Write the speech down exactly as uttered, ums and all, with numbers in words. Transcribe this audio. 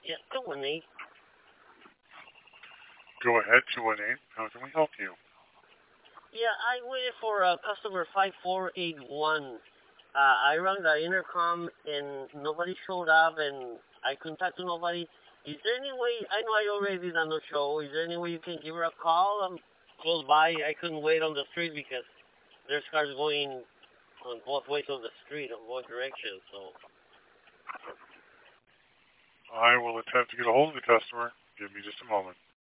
Yeah, two one eight. Go ahead, two one eight. How can we help you? Yeah, I waited for uh, customer five four eight one. Uh, I rang the intercom and nobody showed up and I contacted nobody. Is there any way, I know I already did on the show, is there any way you can give her a call? I'm close by. I couldn't wait on the street because there's cars going on both ways of the street, on both directions, so. I will attempt to get a hold of the customer. Give me just a moment.